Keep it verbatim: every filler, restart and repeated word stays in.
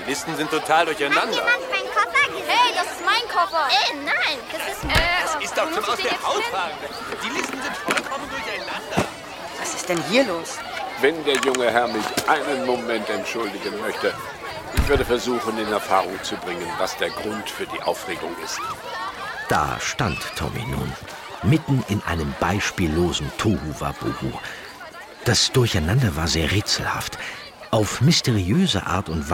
Die Listen sind total durcheinander. Hat jemand meinen Koffer gesehen? Hey, das ist mein Koffer. Äh, nein, das ist mein Äh, Das ist doch wo zum muss aus ich den der jetzt Haut hin? fahren. Die Listen sind vollkommen durcheinander. Was ist denn hier los? Wenn der junge Herr mich einen Moment entschuldigen möchte, ich würde versuchen, in Erfahrung zu bringen, was der Grund für die Aufregung ist. Da stand Tommy nun, mitten in einem beispiellosen Tohuwabohu. Das Durcheinander war sehr rätselhaft. Auf mysteriöse Art und